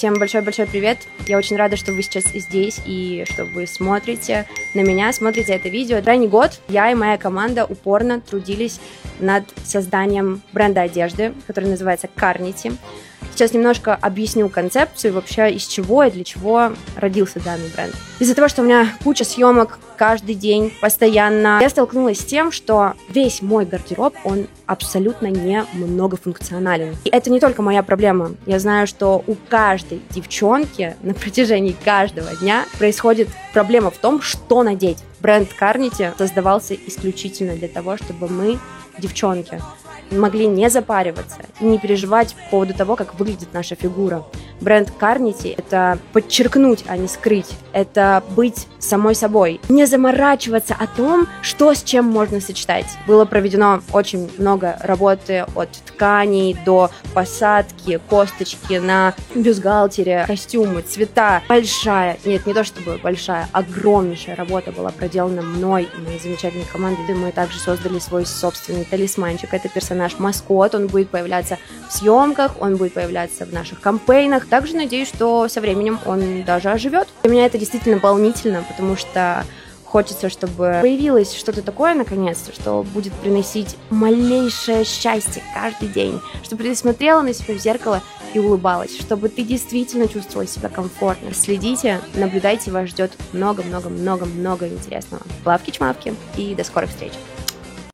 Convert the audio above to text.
Всем большой-большой привет! Я очень рада, что вы сейчас здесь и что вы смотрите на меня, смотрите это видео. Крайний год я и моя команда упорно трудились над созданием бренда одежды, который называется Carnity. Сейчас немножко объясню концепцию, вообще из чего и для чего родился данный бренд. Из-за того, что у меня куча съемок каждый день, постоянно, я столкнулась с тем, что весь мой гардероб, он абсолютно не многофункционален. И это не только моя проблема. Я знаю, что у каждой девчонки на протяжении каждого дня происходит проблема в том, что надеть. Бренд Carnity создавался исключительно для того, чтобы мы, девчонки, могли не запариваться и не переживать по поводу того, как выглядит наша фигура. Бренд Carnity — это подчеркнуть, а не скрыть. Это быть самой собой. Не заморачиваться о том, что с чем можно сочетать. Было проведено очень много работы от тканей до посадки, косточки на бюстгальтере, костюмы, цвета. Большая, нет, не то чтобы большая, огромнейшая работа была проделана мной и моей замечательной командой. Мы также создали свой собственный талисманчик. Это персонаж-маскот, он будет появляться в съемках, он будет появляться в наших кампейнах. Также надеюсь, что со временем он даже оживет. Для меня это действительно волнительно, потому что хочется, чтобы появилось что-то такое, наконец-то, что будет приносить малейшее счастье каждый день, чтобы ты смотрела на себя в зеркало и улыбалась, чтобы ты действительно чувствовала себя комфортно. Следите, наблюдайте, вас ждет много-много-много-много интересного. Лавки-чмавки и до скорых встреч!